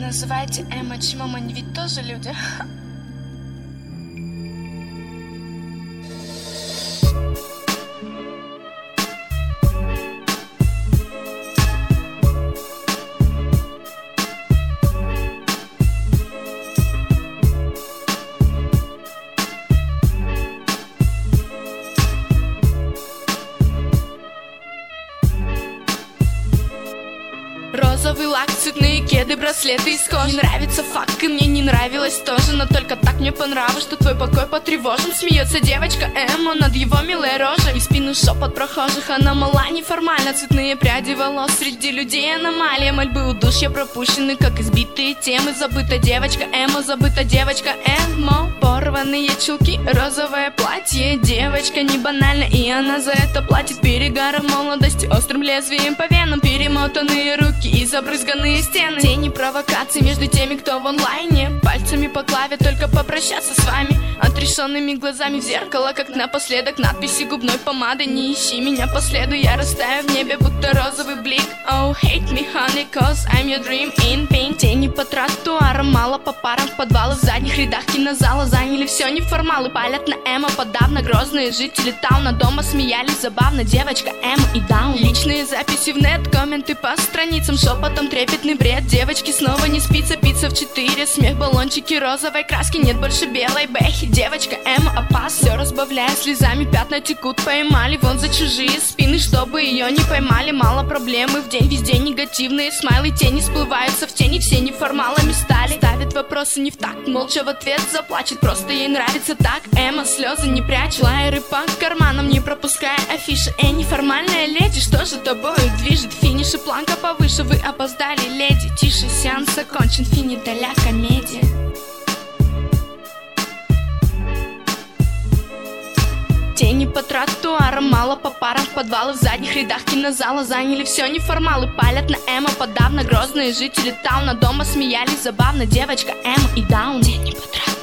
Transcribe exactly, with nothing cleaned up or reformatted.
называете эмо, чмом, они ведь тоже люди. Розовый лак, цветные кеды, браслеты из кожи. Не нравится факт, и мне не нравилось тоже. Но только так мне понравилось, что твой покой потревожен. Смеется девочка эмо над его милой рожей. И спину шепот прохожих, она мала неформально. Цветные пряди волос среди людей аномалия. Мольбы удушья пропущены, как избитые темы. Забыта девочка эмо, забыта девочка эмо. Порванные чулки, розовое платье. Девочка не банальна, и она за это платит перегаром молодости, острым лезвием по венам. Перемотанные руки и забрызганные стены. Тени провокаций между теми, кто в онлайне. Пальцами по клаве только попрощаться с вами. Отрешенными глазами в зеркало, как напоследок надписи губной помады. Не ищи меня по следу, я растаю в небе, будто розовый блик. Oh, hate me, honey, cause I'm your dream in pink. Тени по тротуарам, мало по парам. В подвалах, в задних рядах кинозала заняли все неформалы. Палят на эмо подавно, грозные жители тауна. Дома смеялись забавно, девочка эмо и даун. Личные записи в нет, комменты по страницам. Шепотом трепетный бред, девочки снова не спится. Пицца в четыре, смех, баллончики розовой краски. Нет больше белой бэхи, девочка эмо опас. Все разбавляя слезами, пятна текут по эмали. Вон за чужие спины, чтобы ее не поймали. Мало проблемы в день, везде негативные смайлы. Тени сплываются в тени, все неформалами стали. Ставит вопросы не в такт, молча в ответ заплачет. Просто ей нравится так, эмо слезы не прячет. Лайеры по карманам, не пропуская афиши. Эй, неформальная леди, что же тобою движет? Финиш и планка повыше, вы опоздали, леди. Тише, сеанс окончен, финита ля комедия. Тени по тротуарам, мало по парам. В подвалах, в задних рядах кинозала заняли все неформалы. Палят на эмо подавно, грозные жители тауна. Дома смеялись забавно, девочка эмо и даун. Тени по тротуарам.